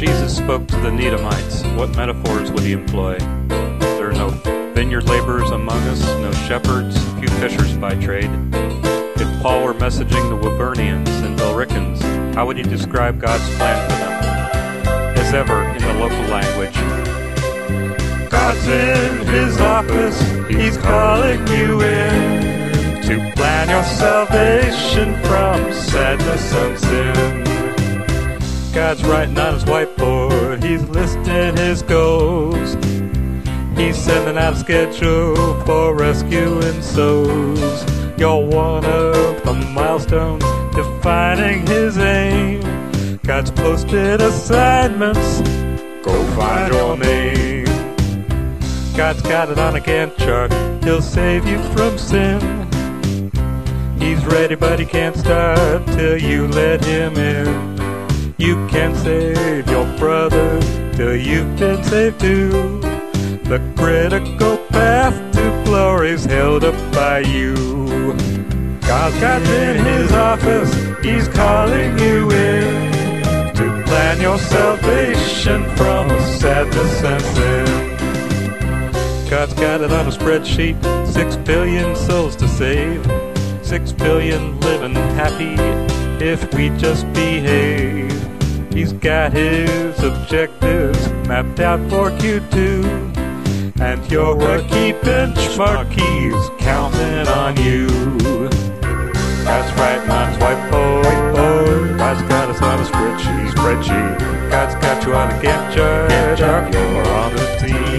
Jesus spoke to the Edomites, what metaphors would he employ? There are no vineyard laborers among us, no shepherds, few fishers by trade. If Paul were messaging the Waburnians and Belricans, how would he describe God's plan for them? As ever, in the local language, God's in his office, he's calling you in to plan your salvation from sadness and sin. God's writing on his whiteboard, he's listing his goals. He's sending out a schedule for rescuing souls. You're one of the milestones defining his aim. God's posted assignments, go find your name. God's got it on a Gantt chart, he'll save you from sin. He's ready but he can't start till you let him in. You can't save your brother till you've been saved too. The critical path to glory's held up by you. God's in his office, he's calling you in to plan your salvation from sadness and sin. God's got it on a spreadsheet, 6 billion souls to save, 6 billion living happy if we just behave. He's got his objectives mapped out for Q2, and your rookie benchmark, he's counting on you. God's writing on his whiteboard, God's got us on a spreadsheet. God's got you on a Gantt chart, you're on the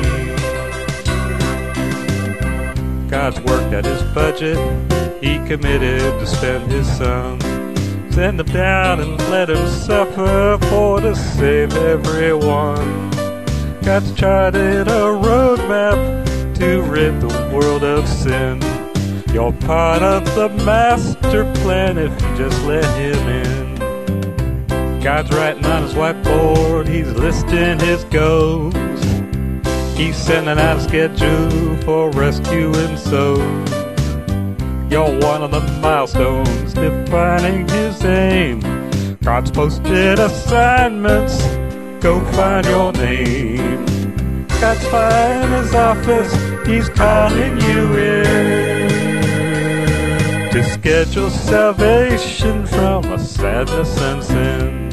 team. God's worked at his budget, he committed to spend his sum. Send him down and let him suffer for to save everyone. God's charted a roadmap to rid the world of sin. You're part of the master plan if you just let him in. God's writing on his whiteboard, he's listing his goals. He's sending out a schedule for rescuing souls. You're one of the milestones defining his aim. God's posted assignments, go find your name. God's in his office, he's calling you in to schedule salvation from a sadness and sin.